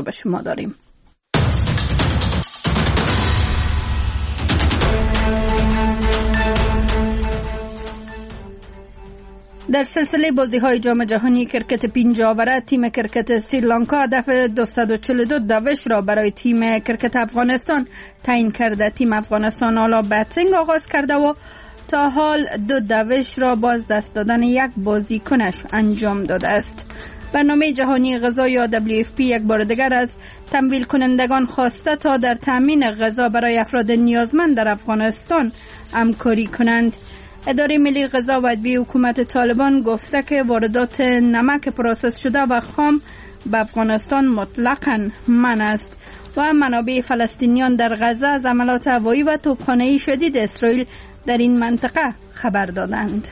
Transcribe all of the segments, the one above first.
به شما داریم. در سلسله بازی‌های جام جهانی کرکت 5 آوره تیم کرکت سریلانکا هدف 242 دوش را برای تیم کرکت افغانستان تعیین کرده. تیم افغانستان حالا بتینگ آغاز کرده و تا حال 2 دوش را باز دست دادن یک بازیکنش انجام داده است. برنامه جهانی غذا یا WFP یک بار دیگر از تمویل کنندگان خواسته تا در تامین غذا برای افراد نیازمند در افغانستان همکاری کنند. اداره ملی غذا و ادویه حکومت طالبان گفته که واردات نمک پروسس شده و خام به افغانستان مطلقاً منع است و منابع فلسطینیان در غزه از حملات هوایی و توپخانه‌ای شدید اسرائیل در این منطقه خبر دادند.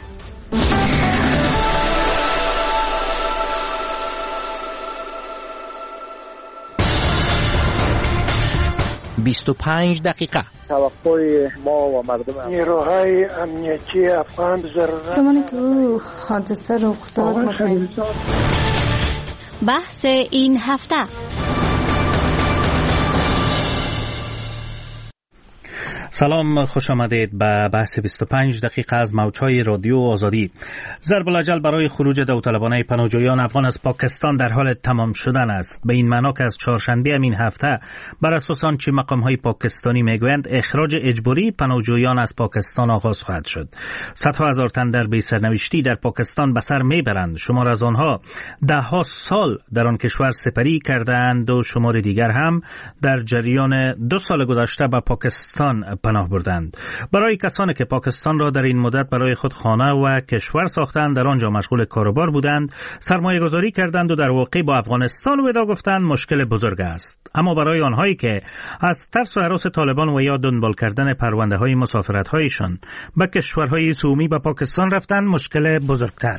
دقیقه توقع ما و مردم نیروهای امنیتی افغان ضرورت زمانی که او حادثه رخ داد بحث این هفته. سلام، خوش آمدید به بحث 25 دقیقه از موج‌های رادیو آزادی. ضرب الاجل برای خروج داوطلبانه پناهجویان افغان از پاکستان در حال تمام شدن است. به این معنا که از چهارشنبه این هفته بر اساس آنچه مقام‌های پاکستانی میگویند اخراج اجباری پناهجویان از پاکستان آغاز خواهد شد. صدها هزار تن در بی‌سرنوشتی در پاکستان به سر میبرند. شمار از آنها ده‌ها سال در آن کشور سپری کردند و شمار دیگر هم در جریان 2 سال گذشته به پاکستان پناه بردند. برای کسانی که پاکستان را در این مدت برای خود خانه و کشور ساختند، در آنجا مشغول کاروبار بودند، سرمایه گذاری کردند و در واقع با افغانستان ودا گفتند، مشکل بزرگ است. اما برای آنهایی که از ترس و هراس طالبان و یا دنبال کردن پرونده های مسافرت هایشان به کشورهای عمومی به پاکستان رفتند، مشکل بزرگتر.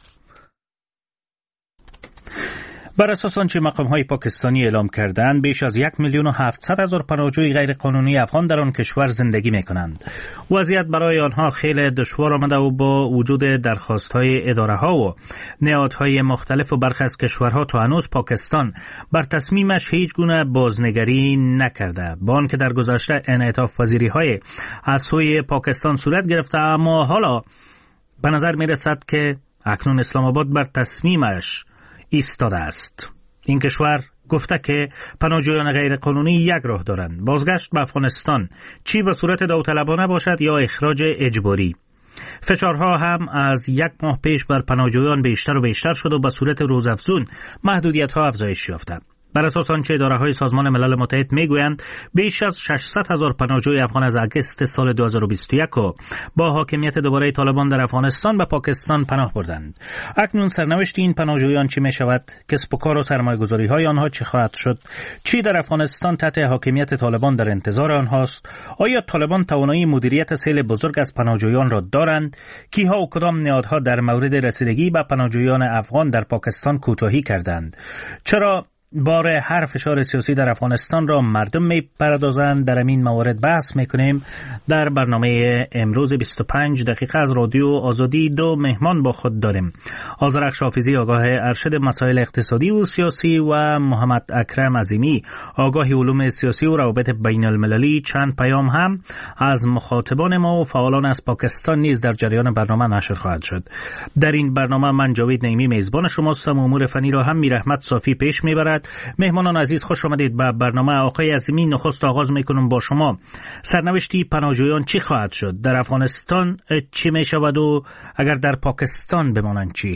بر اساس آنچه مقام‌های پاکستانی اعلام کردند، بیش از 1,700,000 پناهجوی غیرقانونی افغان در آن کشور زندگی می‌کنند. وضعیت برای آنها خیلی دشوار آمده و با وجود درخواست‌های اداره‌ها و نهادهای مختلف و برخی از کشورها تا هنوز پاکستان بر تصمیمش هیچ گونه بازنگری نکرده. با آنکه در گذشته انعطاف پذیری‌های از سوی پاکستان صورت گرفته، اما حالا به نظر می‌رسد که اکنون اسلام آباد بر تصمیمش ایستاده است. این کشور گفته که پناهجویان غیر قانونی یک راه دارند: بازگشت به افغانستان، چی به صورت داوطلبانه باشد یا اخراج اجباری. فشارها هم از 1 ماه پیش بر پناهجویان بیشتر و بیشتر شد و به صورت روزافزون محدودیت‌ها افزایش یافته. بر اساس آنچه اداره‌های سازمان ملل متحد میگویند، بیش از 600,000 پناهجوی افغان از اگست سال 2021 و با حاکمیت دوباره طالبان در افغانستان به پاکستان پناه بردند. اکنون سرنوشت این پناهجویان چی می شود؟ کسب و کار و سرمایه‌گذاری‌های آنها چه خواهد شد؟ چی در افغانستان تحت حاکمیت طالبان در انتظار آنهاست؟ آیا طالبان توانایی مدیریت سیل بزرگ از پناهجویان را دارند؟ کیها و کدام نهادها در مورد رسیدگی به پناهجویان افغان در پاکستان کوتاهی کردند؟ چرا بار هر فشار سیاسی در افغانستان را مردم می‌پردازند؟ در این موارد بحث می‌کنیم. در برنامه امروز 25 دقیقه از رادیو آزادی 2 مهمان با خود داریم: آذرخش حافظی، آگاه ارشد مسائل اقتصادی و سیاسی، و محمد اکرم عظیمی، آگاه علوم سیاسی و روابط بین المللی. چند پیام هم از مخاطبان ما و فعالان از پاکستان نیز در جریان برنامه نشر خواهد شد. در این برنامه من جاوید نعیمی میزبان شما هستم. امور فنی را هم میرحمت صافی پیش میبرد. مهمانان عزیز، خوش آمدید به برنامه. آقای عظیمی، نخست آغاز میکنم با شما. سرنوشتی پناهجویان چی خواهد شد؟ در افغانستان چی میشود و اگر در پاکستان بمانند چی؟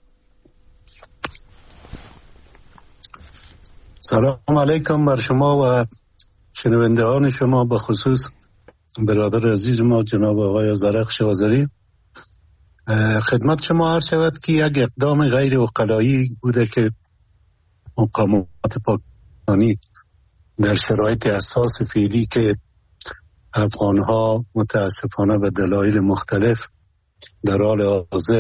سلام علیکم بر شما و شنوندگان شما، به خصوص برادر عزیز ما جناب آقای آذرخش آذری. خدمت شما عرض شود که یک اقدام غیر عقلایی بوده که مقامات پاکستانی در شرایط حساس فعلی که افغانها متاسفانه به دلایل مختلف در حال حاضر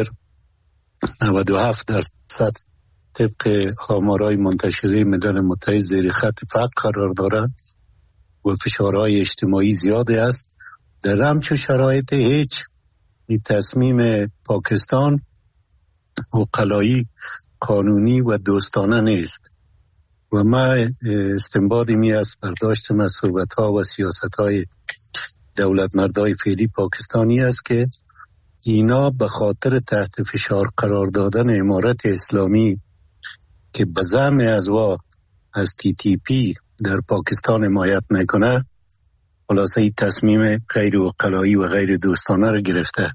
97% طبق آمارهای منتشره ملل متحد زیر خط فقر قرار دارند و فشارهای اجتماعی زیاده است. در همچون شرایط هیچ تصمیم پاکستان عقلایی، قانونی و دوستانه نیست. و من استنباطی می از برداشتم از صحبت‌ها و سیاست‌های دولت مردای فعلی پاکستانی است که اینا به خاطر تحت فشار قرار دادن امارت اسلامی که به زعم از TTP در پاکستان حمایت میکنه، خلاصه این تصمیم غیر عقلایی و غیر دوستانه رو گرفته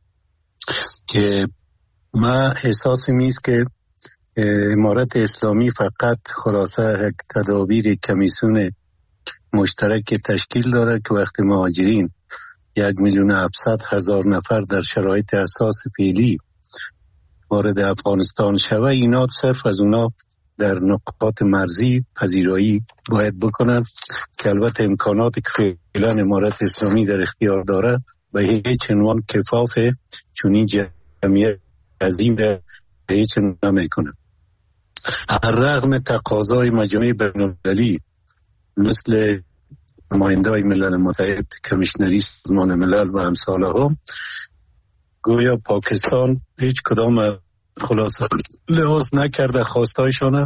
که من احساس میست که امارت اسلامی فقط خلاصه یک تدابیر کمیسیون مشترک تشکیل داده که وقتی مهاجرین 1,700,000 نفر در شرایط اساس فعلی وارد افغانستان شوه، اینا صرف از اونا در نقاط مرزی پذیرایی باید بکنن که البته امکاناتی که فعلا امارت اسلامی در اختیار داره به هیچ عنوان کفافه، چون این جمعیت عظیم به هیچ عنوان نمیکنه. هر رغم تقاضای مجامع بین‌المللی مثل نماینده‌های ملل متحد، کمیشنری سازمان ملل و امثالهم، گویا پاکستان هیچ کدام خلاصه لحاظ نکرده خواستایشانه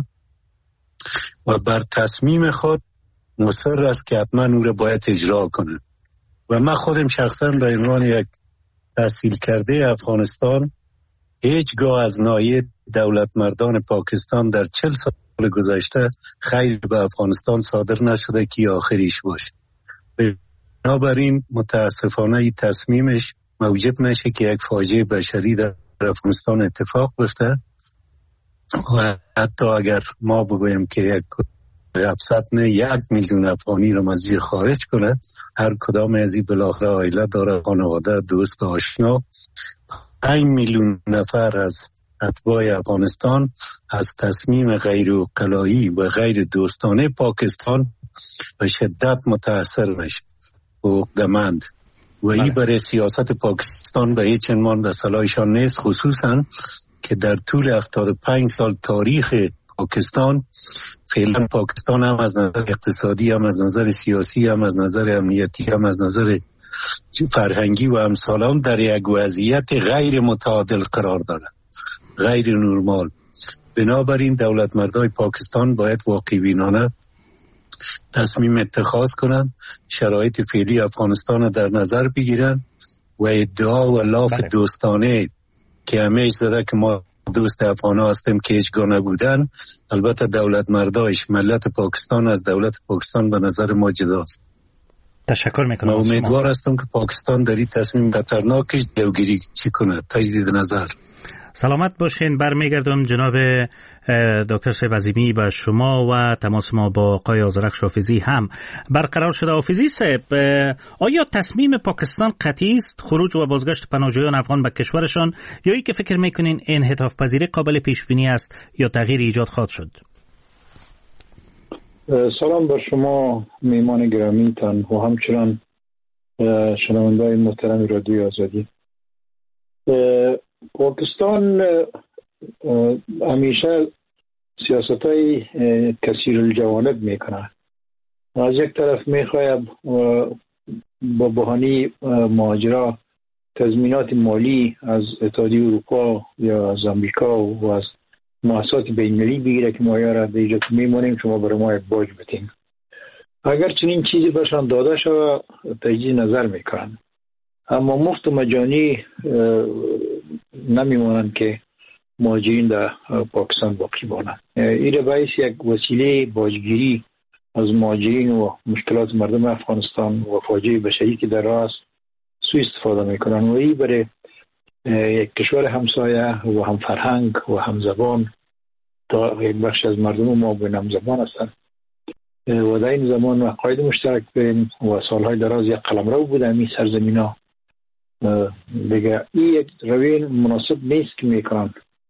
و بر تصمیم خود مصر است که حتما او را باید اجرا کنه. و من خودم شخصا به عنوان یک تحصیل کرده افغانستان هیچگاه از ناحیه دولت مردان پاکستان در 40 سال گذشته خیر به افغانستان صادر نشده که آخریش باشه. بنابراین متاسفانه این تصمیمش موجب نشه که یک فاجعه بشری در افغانستان اتفاق بیفته و حتی اگر ما بگویم که 1,000,000 افغانی رو از خارج کنه، هر کدام از این بالاخره عائله داره، خانواده، دوست، آشنا. 5,000,000 نفر از اتباع افغانستان از تصمیم غیر عقلایی و غیر دوستانه پاکستان به شدت متاثر میشه و عقده‌مند و این برای سیاست پاکستان به هیچ عنوان به صلاحشان نیست، خصوصا که در طول 75 سال تاریخ پاکستان فعلا پاکستان هم از نظر اقتصادی، هم از نظر سیاسی، هم از نظر امنیتی، هم از نظر فرهنگی و امثالان در یک وضعیت غیر متعادل قرار داره، غیر نرمال. بنابراین دولت مردای پاکستان باید واقع بینانه تصمیم اتخاذ کنند، شرایط فعلی افغانستان در نظر بگیرن و ادعا و لاف دوستانه که همیشه زده که ما دوست افغانا هستیم که هیچگاه نبودن، البته دولت مردایش ملت پاکستان از دولت پاکستان به نظر ما جداست. تشکر میکنم. امیدوار هستم که پاکستان در این تصمیم خطرناکش جلوگیری کنه. تجدید نظر. سلامت باشین. برمیگردم جناب دکتر سیب عظیمی به شما و تماس ما با آقای آذرخش حافظی هم برقرار شده. حافظی صاحب، آیا تصمیم پاکستان قطعی است خروج و بازگشت پناهجویان افغان به کشورشان، یا ای که فکر میکنین انعطاف پذیری قابل پیش بینی است یا تغییر ایجاد خواهد شد؟ سلام بر شما میهمان گرامیتان و همچنان شنونده‌های محترم رادیو آزادی. پاکستان همیشه سیاست‌های کثیر الجوانب میکنه. از یک طرف میخواهد با بهانه مهاجرا تضمینات مالی از اتحادیه اروپا یا از امریکا و از مؤسسات بین‌المللی بگیره که ما یاره در اینجا میمونیم، شما برای ما یک باج بتین. اگر چنین چیزی برشان داده شود تجدید نظر میکنن، اما مفت و مجانی نمیمونن که مهاجرین در پاکستان باقی مانند. این باعث یک وسیله باجگیری از مهاجرین و مشکلات مردم افغانستان و فاجعه بشری که در راه است سوء استفاده میکنن و این برای یک کشور همسایه و هم فرهنگ و هم زبان، تا یک بخش از مردم ما به هم زبان هستند و در این زمان عقاید مشترک بین و سالهای دراز یک قلمرو بوده این سرزمین ها، دیگه این یک روی مناسب نیست که میکنن.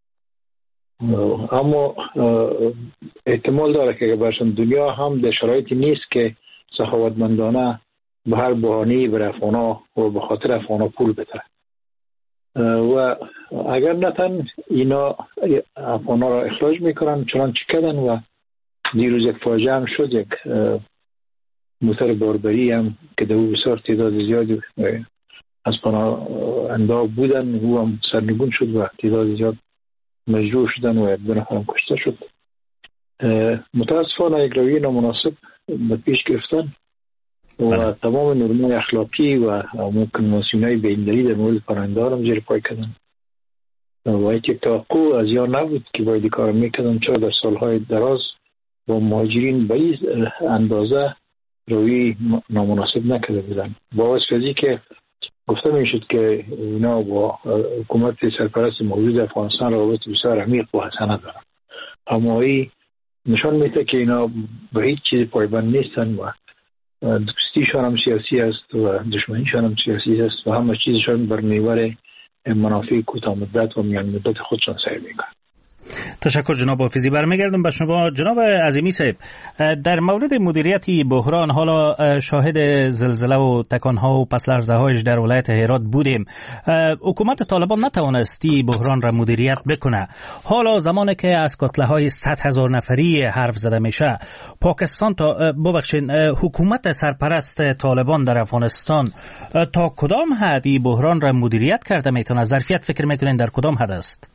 اما احتمال داره که برشان دنیا هم در شرایطی نیست که سخاوتمندانه به هر بهانه‌ای بر افغانا و به خاطر افغانا پول بده و اگر نتن اینا افغانا را اخراج میکنن، چنانچه کردن و دیروز یک فاجعه هم شد، یک موتر باربری هم که در او بسیار تعداد زیادی از پناهنده بودن، او هم سرنگون شد و تعداد زیاد مجروح شدن و یک دو نفر هم کشته شد. متاسفانه یک رویه نامناسب به پیش گرفتن و تمام نرم‌های اخلاقی و کنوانسیون‌های بین‌المللی در مورد پرندگان هم زیر پای کردن و یک توقع از یا نبود که باید کار میکردن، چرا در سالهای دراز با مهاجرین به این اندازه روی نامناسب نکرده بودن. با واسه که گفته میشد که اینا با حکومت سرپرست موجود افغانستان روابط بسیار عمیق و حسنه دارن، اما این نشان میده که اینا به هیچ چیز پایبند نیستن و دوستیشان هم سیاسی است و دشمنیشان هم سیاسی است و همه چیزشان بر محور منافع کوتاه مدت و میان مدت خودشان سعی میکنن. تشکر جناب حافظی. برمیگردم به شما جناب عظیمی صاحب. در مورد مدیریت بحران، حالا شاهد زلزله و تکانها و پس لرزه هایش در ولایت هرات بودیم. حکومت طالبان نتوانستی بحران را مدیریت بکنه. حالا زمانی که از کتله های 100,000 نفری حرف زده میشه، پاکستان حکومت سرپرست طالبان در افغانستان تا کدام حد بحران را مدیریت کرده میتونه؟ ظرفیت فکر میکنین در کدام حد است؟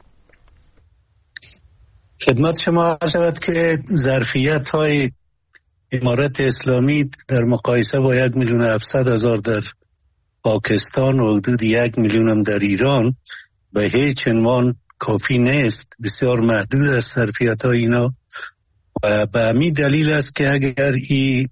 خدمت شما عرض شود که ظرفیت های امارت اسلامی در مقایسه با 1,700,000 در پاکستان و حدود 1,000,000 هم در ایران به هیچ عنوان کافی نیست، بسیار محدود است ظرفیت های اینا و به همین دلیل است که اگر این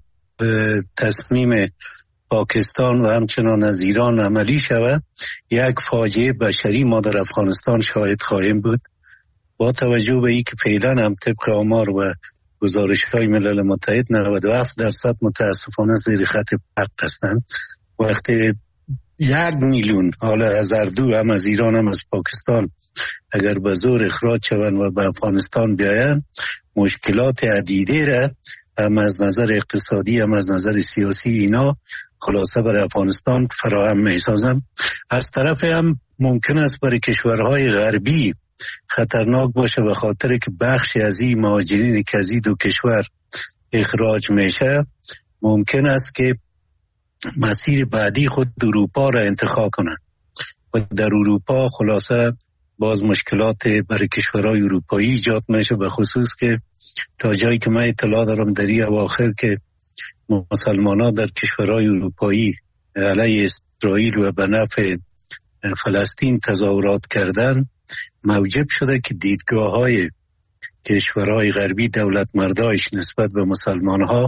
تصمیم پاکستان و همچنان از ایران عملی شود، یک فاجعه بشری ما در افغانستان شاهد خواهیم بود. با توجه به اینکه فعلا هم طبق آمار و گزارش‌های ملل متحد 97% متاسفانه زیر خط فقر هستند، وقتی 1,000,000 حالا از هر دو، هم از ایران هم از پاکستان، اگر به زور اخراج شوند و به افغانستان بیایند، مشکلات عدیده را هم از نظر اقتصادی هم از نظر سیاسی اینا خلاصه برای افغانستان فراهم می‌سازند. از طرف هم ممکن است برای کشورهای غربی خطرناک باشه، به خاطر که بخشی از این مهاجرینی که از این دو کشور اخراج میشه ممکن است که مسیر بعدی خود اروپا را انتخاب کنن و در اروپا خلاصه باز مشکلات برای کشورهای اروپایی ایجاد میشه، به خصوص که تا جایی که من اطلاع دارم در این اواخر که مسلمانان در کشورهای اروپایی علیه اسرائیل و به نفع فلسطین تظاهرات کردن، موجب شده که دیدگاه‌های کشورهای غربی دولت مردایش نسبت به مسلمان‌ها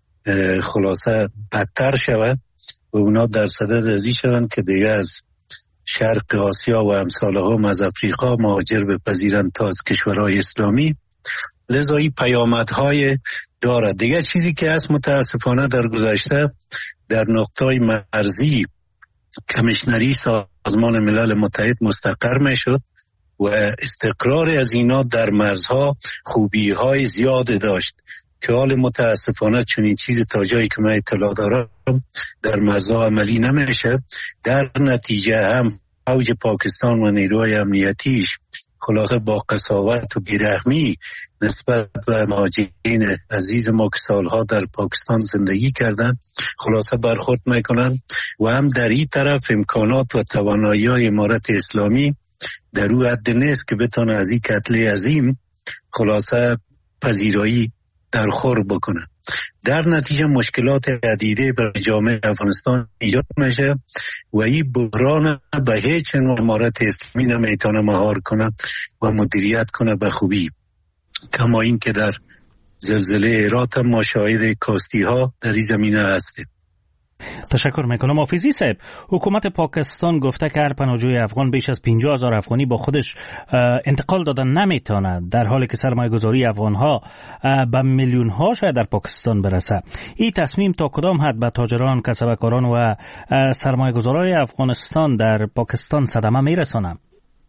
خلاصه بدتر شود و اونا در صدد ازی شوند که دیگه از شرق آسیا و امثالهم از افریقا مهاجر بپذیرند تا از کشورهای اسلامی. لذا این پیامدهای دارد. دیگه چیزی که هست متاسفانه در گذشته در نقطه‌های مرزی کمیشنری سازمان ملل متحد مستقر میشد و استقرار از اینا در مرزها خوبی‌های زیاد داشت که حال متاسفانه چنین چیزی تا جایی که من اطلاع دارم در مرزها عملی نمیشه. در نتیجه هم فوج پاکستان و نیروهای امنیتیش خلاصه با قساوت و بیرحمی نسبت به مهاجرین عزیز ما که سالها در پاکستان زندگی کردن خلاصه برخورد میکنن و هم در این طرف امکانات و توانایی‌های امارت اسلامی در او حد نیست که بتونه از این کتله عظیم خلاصه پذیرایی در خور بکنه. در نتیجه مشکلات عدیده بر جامعه افغانستان ایجاد میشه و این بحران به هیچ عنوان امارت اسلامی نمیتونه مهار کنه و مدیریت کنه به خوبی، کما این که در زلزله هرات ما شاهد کاستی ها در این زمینه هستیم. تشکر میکنم. حافظی صاحب، حکومت پاکستان گفته که هر پناهجوی افغان بیش از 50,000 افغانی با خودش انتقال دادن نمیتونه، در حالی که سرمایه گذاری افغان ها به میلیون ها شاید در پاکستان برسه. این تصمیم تا کدام حد به تاجران، کسبکاران و سرمایه گذارای افغانستان در پاکستان صدمه میرسونه؟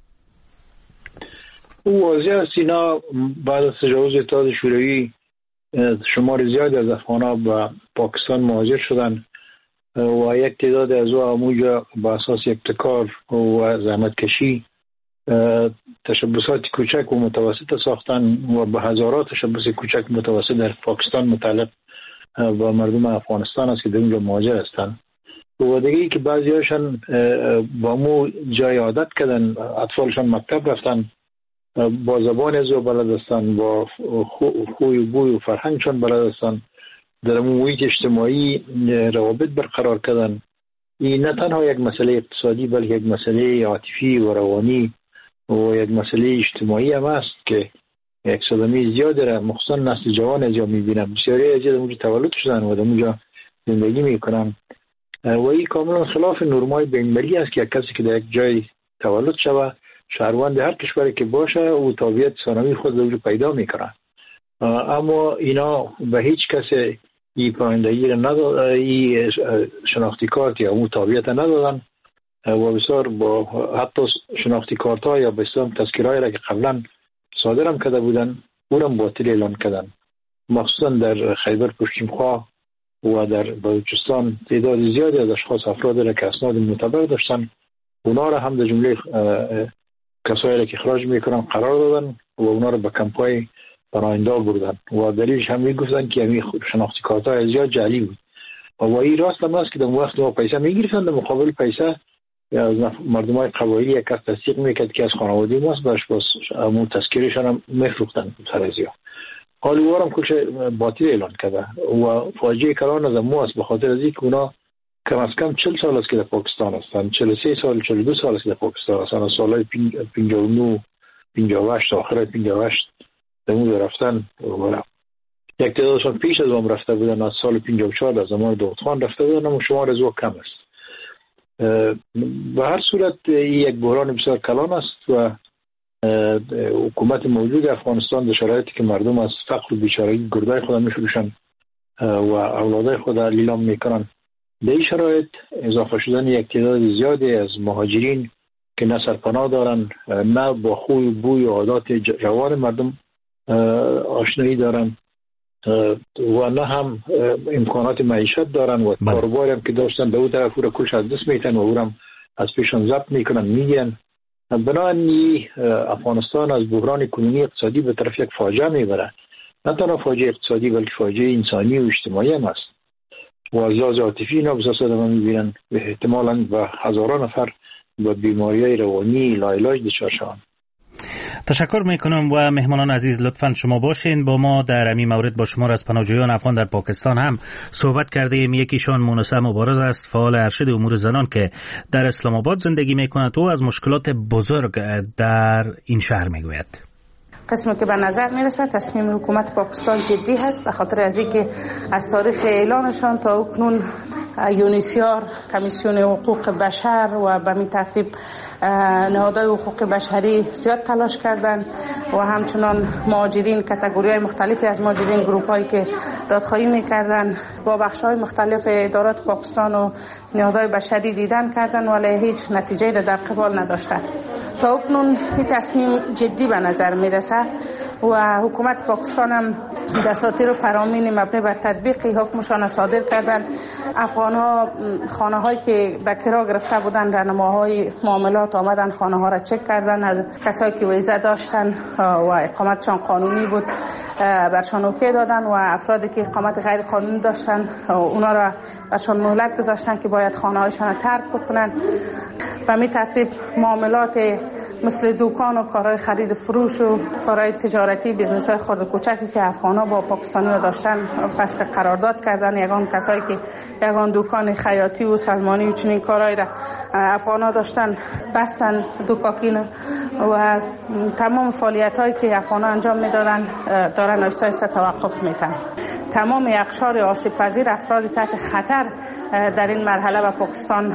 او واضح است اینا بعد از تجاوز اتحاد شوروی شمار زیادی از افغان ها به پاکستان مهاجر شدن و یک تعداد از او با اساس ابتکار و زحمت کشی تشبسات کوچک و متوسط ساختن و به هزارات تشبس کوچک متوسط در پاکستان متعلق با مردم افغانستان است که در اونجا مهاجر هستند. و دیگه ای که بعضی هاشون با مو جای عادت کردن، اطفالشان مکتب رفتن با زبان از بلد هستند، با خوی و بوی و فرهنگشان بلد هستند، در محیط اجتماعی روابط برقرار کردن. این نه تنها یک مسئله اقتصادی بلکه یک مسئله عاطفی و روانی و یک مسئله اجتماعی هم است که یک صدمه زیاد را مخصوصا نسل جوان از جا میبینم. بسیاری از اونجا تولد شدن و در اونجا زندگی میکنن و این کاملا خلاف نرمای بین‌المللی است که یک کسی که در یک جای تولد شود شهروند هر کشوری که باشه او تابعیت ثانوی خود در اونجا پیدا میکنه. اما اینا به هیچ کسی این پایندگی را ندادن، این شناختی کارت یا اون تابعیت ندادن و بسیار با حتی شناختی کارت ها یا بسیار تذکیرهای را که قبلا صادرم کرده بودن اونم باطل اعلان کردن. مخصوصا در خیبر پشتونخوا و در بلوچستان تعداد زیادی از اشخاص افراد را که اسناد معتبر داشتن اونا را هم در جمله کسایی را که اخراج میکنن قرار دادن و اونا را به کمپای پناهنده بردن و دلیلش هم میگفتن که همین شناختی کارت های زیاد جعلی بود و این راست هم است که در وقت ما پیسه میگیرفتن در مقابل پیسه از مردم های قبایلی یک کس تصدیق میکرد که از خانواده ماست برش باز امون تذکیرشان هم میفروختن سرزیا. حال وارم کلش باطل اعلان کرده و فاجعه کلان از ما است به خاطر از اینکه اونا کم از کم 40 سال است که در پاکستان هستند، 43 سال 42 سال است که در پاکستان هستند. از سالهای 59 58 آخر 58 در اون رفتن و یک تعدادشان پیش از اون رفته بودن، از سال 54 در زمان داود خان رفته بودن، اما شمار از او کم است. به هر صورت یک بحران بسیار کلان است و حکومت موجود افغانستان در شرایطی که مردم از فقر و بیچارگی گردای خود میفروشن و اولادای خود لیلام میکنن، در این شرایط اضافه شدن یک تعداد زیادی از مهاجرین که نه سرپناه دارن، نه با خوی و بوی و عادات روان مردم آشنایی دارن و نه هم امکانات معیشت دارن و کاروباری هم که داشتن به اون طرف او را کلش از دست میتن و او را از پیشان ضبط میکنن میگن. بنابراین افغانستان از بحران کنونی اقتصادی به طرف یک فاجعه میبره، نه تنها فاجعه اقتصادی بلکه فاجعه انسانی و اجتماعی هم است و از لحاظ عاطفی اینا بسیار ما میبینن به احتمالاً به هزاران نفر با بیماری‌های روانی لاعلاج دچار شوند. تشکر میکنم و مهمانان عزیز لطفاً شما باشین با ما در این مورد. با شما از پناهجویان افغان در پاکستان هم صحبت کرده ایم. یکیشان مونس مبارز است، فعال ارشد امور زنان که در اسلام آباد زندگی میکند و از مشکلات بزرگ در این شهر میگوید. قسمی که به نظر میرسه تصمیم حکومت پاکستان جدی هست به خاطر از اینکه از تاریخ اعلانشان تا اکنون یونیسیار، کمیسیون حقوق بشر و به می ترتیب نهادهای حقوق بشری زیاد تلاش کردند و همچنان مهاجرین، کاتگوری‌های مختلفی از مهاجرین، گروپ‌هایی که دادخواهی می‌کردند با بخش‌های مختلف ادارات پاکستان و نهادهای بشری دیدن کردند ولی هیچ نتیجه‌ای را در قبال نداشتند. تا اکنون این تصمیم جدی به نظر میرسه و حکومت پاکستان هم دساتیر فرامین مبنی بر تطبیق حکمشان صادر کردند. افغان‌ها خانه‌هایی که به کرا گرفته بودند، راهنماهای معاملات آمدن خانه‌ها را چک کردند، از کسایی که ویزه داشتن و اقامتشان قانونی بود برشان اوکی دادن و افرادی که اقامت غیر قانونی داشتن اونا را برشان مهلت گذاشتن که باید خانه‌هایشان را ترک بکنن. به می ترتیب معاملات مثل دکان و کارهای خرید فروش و کارهای تجارتی، بیزنس‌های خرد و کوچکی که افغان‌ها با پاکستانی‌ها داشتن فسخ قرارداد کردن. یگان کسایی که یگان دکان خیاطی و سلمانی و چنین کارهایی را افغان‌ها داشتن بستن دکاکین و تمام فعالیت‌هایی که افغان‌ها انجام می‌دادن دارن آهسته توقف می‌کنن. تمام اقشار آسیب پذیر، افرادی تحت خطر در این مرحله به پاکستان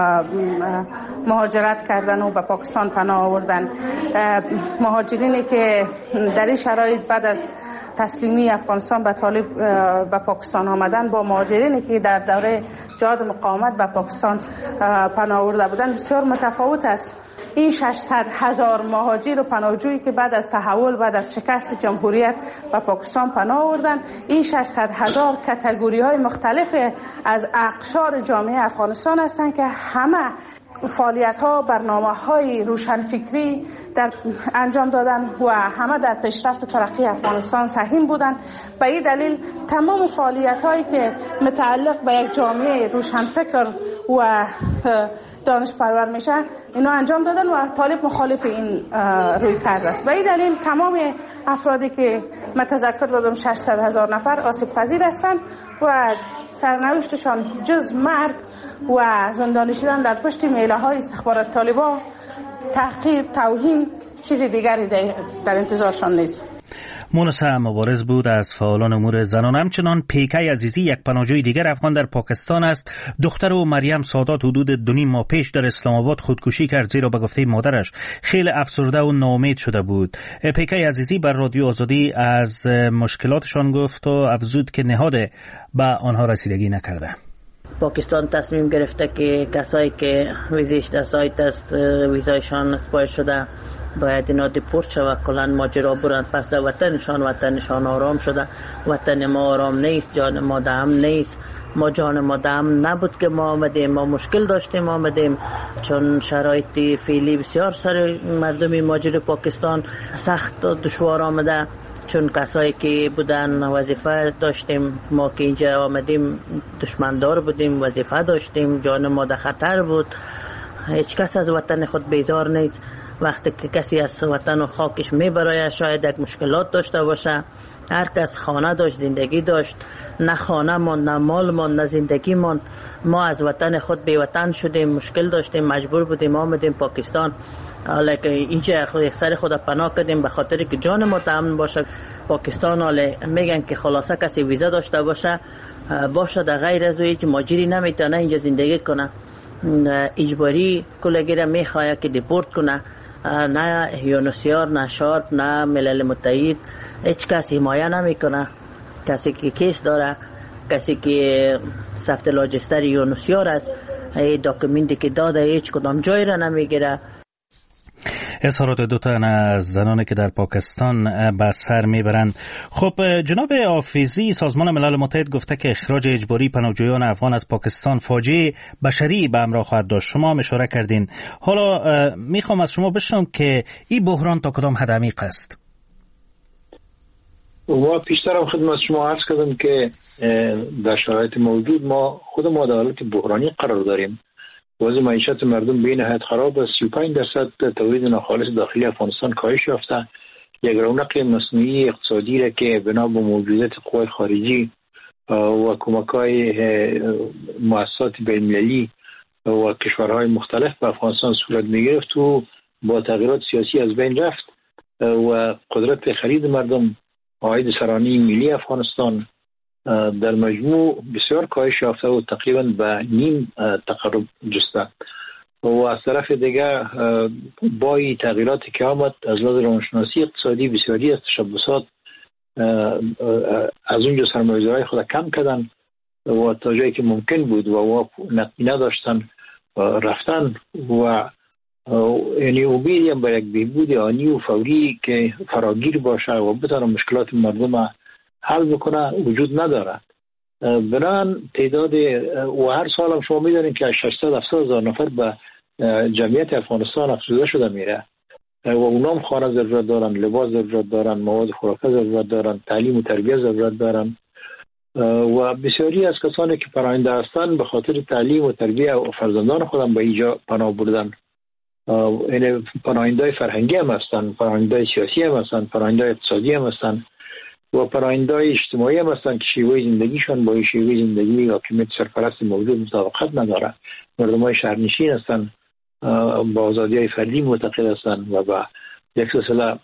مهاجرت کردن و به پاکستان پناه آوردن. مهاجرینی که در این شرایط بعد از تسلیمی افغانستان به طالب به پاکستان آمدن با مهاجرینی که در دوره جهاد مقاومت به پاکستان پناه آورده بودن بسیار متفاوت است. این 600,000 مهاجر و پناهجویی که بعد از تحول، بعد از شکست جمهوریت به پاکستان پناه آوردن، این 600,000 کاتگوری‌های مختلف از اقشار جامعه افغانستان هستند که همه فعالیت ها، برنامه های روشنفکری در انجام دادن و همه در پیشرفت ترقی افغانستان سهیم بودن. به این دلیل تمام فعالیت هایی که متعلق به یک جامعه روشنفکر و دانش پرور میشه اینو انجام دادن و طالب مخالف این روی کرده است. به این دلیل تمام افرادی که متذکر دادم 600,000 نفر آسیب پذیر هستند و سرنوشتشان جز مرگ و زندانی شدن در پشت میله های استخبارات طالبان، تحقیر، توهین، چیز دیگری در انتظارشان نیست. مونس مبارز بود از فعالان امور زنان. همچنان پیکه عزیزی، یک پناهجوی دیگر افغان در پاکستان است. دختر او مریم سادات حدود 2.5 ماه پیش در اسلام آباد خودکشی کرد، زیرا به گفته مادرش خیلی افسرده و ناامید شده بود. پیکه عزیزی بر رادیو آزادی از مشکلاتشان گفت و افزود که نهاد به آنها رسیدگی نکرده. پاکستان تصمیم گرفته که کسایی که ویزیش در سایت است ویزایشان اسپای شده باید اینا دیپورت شود، کلان ماجرا برند پس در وطنشان آرام شده. وطن ما آرام نیست، جان ما دم نیست. ما جان ما دم نبود که ما آمدیم، ما مشکل داشتیم آمدیم، چون شرایط فعلی بسیار سر مردم ماجر پاکستان سخت و دشوار آمده. چون کسایی که بودن وظیفه داشتیم، ما که اینجا آمدیم دشمندار بودیم، وظیفه داشتیم، جان ما در خطر بود. هیچ کس از وطن خود بیزار نیست. وقتی که کسی از وطن و خاکش میبره شاید یک مشکلات داشته باشه. هر کس خانه داشت، زندگی داشت، نه خانه ماند، نه مال ماند، نه زندگی ماند. ما از وطن خود بی وطن شدیم، مشکل داشتیم، مجبور بودیم آمدیم پاکستان. حالا که اینجا خود سر خود پناه کردیم به خاطر که جان ما تامین باشه. پاکستان حالا میگن که خلاصه کسی ویزا داشته باشه در غیر از هیچ ماجری نمیتونه اینجا زندگی کنه. اجباری کلگیره میخواه که دیپورت کنه. نه یونسیار، نه شارپ، نه ملل متحد، هیچ کسی حمایه نمیکنه. کسی که کیس داره، کسی که سفت لاجستر یونسیار است، این داکومنتی که داده هیچ کدام جای را نمیگیره. اظهارات دو تن از زنانی که در پاکستان به سر میبرند. خب جناب حافظی، سازمان ملل متحد گفته که اخراج اجباری پناهجویان افغان از پاکستان فاجعه بشری به همراه خواهد داشت. شما هم اشاره کردین. حالا میخوام از شما بشنوم که این بحران تا کدام حد عمیق است. و پیشترم خدمت شما عرض کردم که در شرایط موجود ما خود ما در حالت بحرانی قرار داریم. وضع معیشت مردم به نهایت خراب است. 35% تولید ناخالص داخلی افغانستان کاهش یافته. یک رونق مصنوعی اقتصادی را که بنا به موجودیت قوای خارجی و کمک‌های مؤسسات بین‌المللی و کشورهای مختلف به افغانستان صورت می‌گرفت و با تغییرات سیاسی از بین رفت و قدرت خرید مردم، عاید سرانه ملی افغانستان در مجموع بسیار کاهش یافته و تقریبا به نیم تقرب جسته. و از طرف دیگر با تغییراتی که آمد از لحاظ روانشناسی اقتصادی بسیاری از تشبسات از اونجا سرمایه‌گذاری خود کم کردن و تا جایی که ممکن بود و نقدینه داشتن رفتن و یعنی امیدی هم برای یک بهبود آنی و فوری که فراگیر باشه و بتونه مشکلات مردم حل بکنه وجود ندارد. بنابراین تعداد و هر سال هم شما می‌دانید که 670,000 نفر به جمعیت افغانستان افزوده شده میره و اونام خانه ضرورت دارن، لباس ضرورت دارن، مواد خوراکی ضرورت دارن، تعلیم و تربیت ضرورت دارن و بسیاری از کسانی که پناهنده هستند به خاطر تعلیم و تربیت و فرزندان خودم به اینجا پناه بردن. یعنی پناهنده‌های فرهنگی هم هستن، پناهنده‌های سیاسی هم هستن، پناهنده‌های اقتصادی هم هستن و پناهنده‌های اجتماعی هم هستن که شیوه زندگیشان با شیوه زندگی حاکمیت سرپرست موجود مطابقت نداره. مردم‌های شهرنشین هستن، با آزادی‌های فردی معتقد هستن و با یک سلسله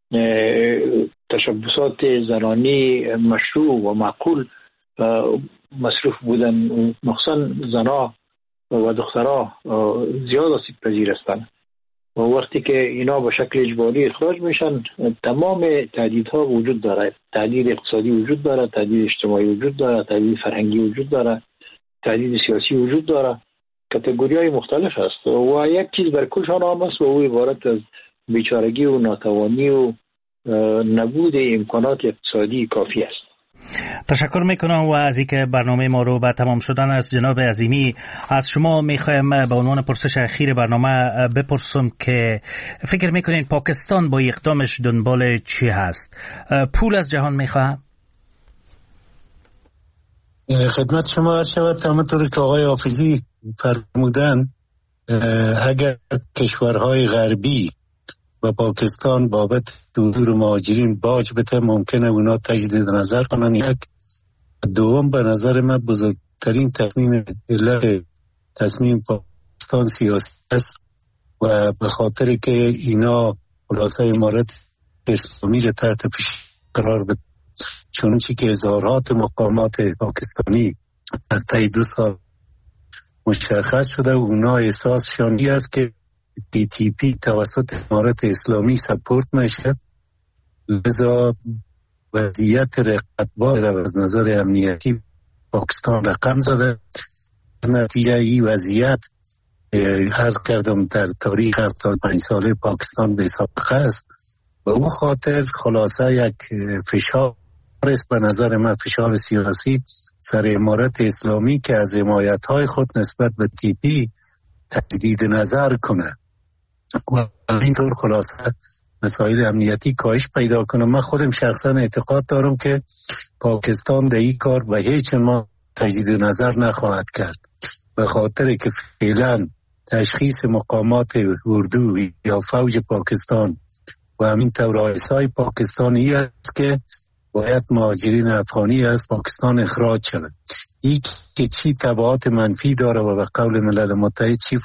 تشبسات زنانی مشروع و معقول مصروف بودن. مخصوصا زنها و دخترها زیاد آسیب پذیر هستند و وقتی که اینا به شکل اجباری اخراج میشن تمام تهدیدها وجود داره. تهدید اقتصادی وجود داره، تهدید اجتماعی وجود داره، تهدید فرهنگی وجود داره، تهدید سیاسی وجود داره. کاتگوری‌های مختلف است و یک چیز بر کلشان عام است و او عبارت از بیچارگی و ناتوانی و نبود امکانات اقتصادی کافی است. تشکر میکنم و از اینکه برنامه ما رو به تمام شدن از جناب عظیمی از شما میخوایم به عنوان پرسش اخیر برنامه بپرسم که فکر میکنین پاکستان با اقدامش دنبال چی هست؟ پول از جهان میخواه؟ خدمت شما عرض شود همونطور که آقای حافظی فرمودن، اگر کشورهای غربی و پاکستان بابت حضور مهاجرین باج بده، ممکنه اونا تجدید نظر کنن. یک دوم، به نظر من بزرگترین تصمیم پاکستان سیاسی است و به خاطر که اینا خلاصه امارت اسلامی رو تحت فشار قرار بده، چونچه که اظهارات مقامات پاکستانی در طی 2 سال مشخص شده و اونا احساسشان این است که DTP توسط امارت اسلامی سپورت میشه، لذا وضعیت رقابت از نظر امنیتی پاکستان رقم زده. نتیجه این وضعیت عرض کردم در تاریخ 75 ساله پاکستان به سابقه است و اون خاطر خلاصه یک فشار است به نظر من، فشار سیاسی سر امارت اسلامی که از حمایت‌های خود نسبت به TP تجدید نظر کنه و اینطور خلاصه مسائل امنیتی کاهش پیدا کنه. من خودم شخصا اعتقاد دارم که پاکستان در این کار به هیچ ما تجدید نظر نخواهد کرد، به خاطر که فعلا تشخیص مقامات اردو یا فوج پاکستان و همین طور رئیسای پاکستانی است که باید مهاجرین افغانی از پاکستان اخراج شود. این که چی تبعات منفی داره و به قول ملل متحد چی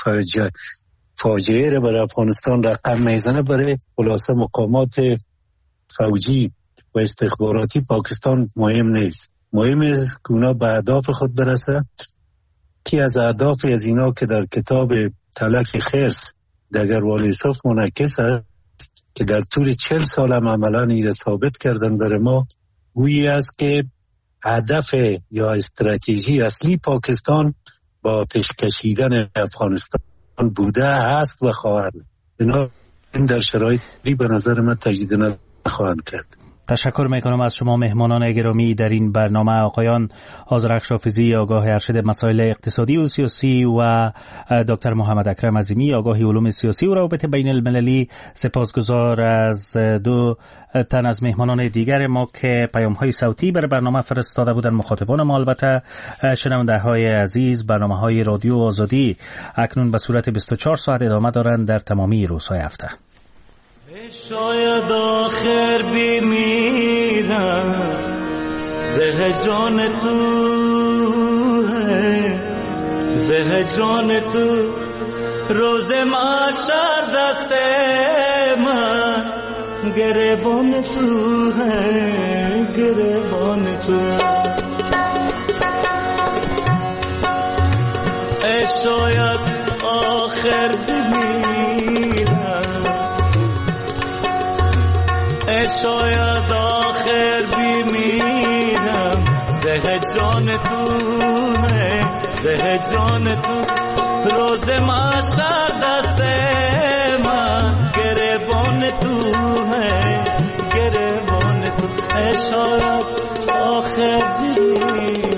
فاجعه را برای افغانستان رقم میزنه، برای خلاصه مقامات فوجی و استخباراتی پاکستان مهم نیست. مهم است که اونا به اهداف خود برسه. که از اهداف از اینا که در کتاب تلک خرس دگروال یوسف منعکس است که در طول 40 سال هم عملا این را ثابت کردن برای ما، گویی است که هدف یا استراتژی اصلی پاکستان با آتش کشیدن افغانستان بوده است و خواهد. این در شرایطی به نظر من تجدید نخواهند کرد. تشکر میکنم از شما مهمانان گرامی در این برنامه، آقایان آذرخش حافظی آگاه ارشد مسائل اقتصادی و سیاسی و دکتر محمد اکرم عظیمی آگاه علوم سیاسی و روابط بین المللی. سپاسگزار از 2 تن از مهمانان دیگر ما که پیام‌های صوتی بر برنامه فرستاده بودند. مخاطبان ما البته شنونده‌های عزیز، برنامه‌های رادیو آزادی اکنون به صورت 24 ساعت ادامه دارند در تمامی روزهای هفته. شاید آخر بمیرم زهجان تو ہے، زهجان تو روز محشر دست من گریبان تو ہے، گریبان تو. ای شاید آخر بمیرم، شاید آخر بمیرم زهجان تو ہے، زهجان تو روز محشر دست من گریبان تو ہے، گریبان تو. شاید آخر بمیرم.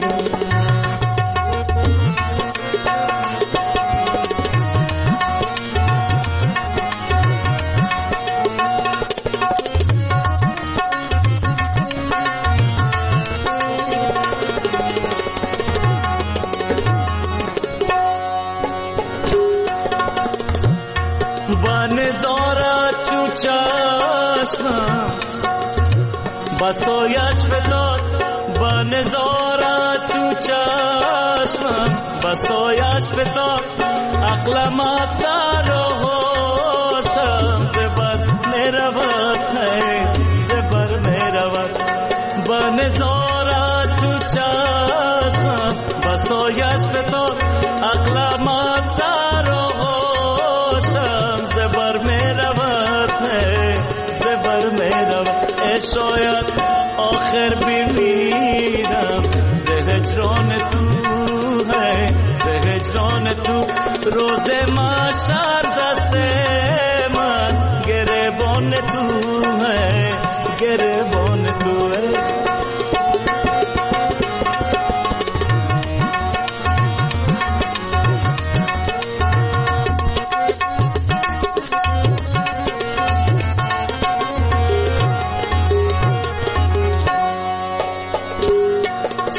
بسایش فتاد با نظاره تو چشمم، بسایش فتاد عقلم از سر و هوشم، زبر میرود زبر میرود با نظاره تو چشمم، بسایش فتاد عقلم از سر و هوشم، زبر میرود زبر میرود. شاید آخر بمیرم زهجان تو ہے، زهجان تو روز محشر دست من گریبان تو ہے، گریبان تو ہے.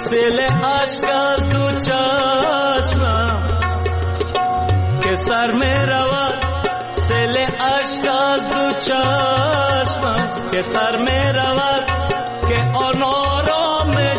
سیل عشق از دو چشمم که سر می رود، سیل عشق از دو چشمم که سر می رود.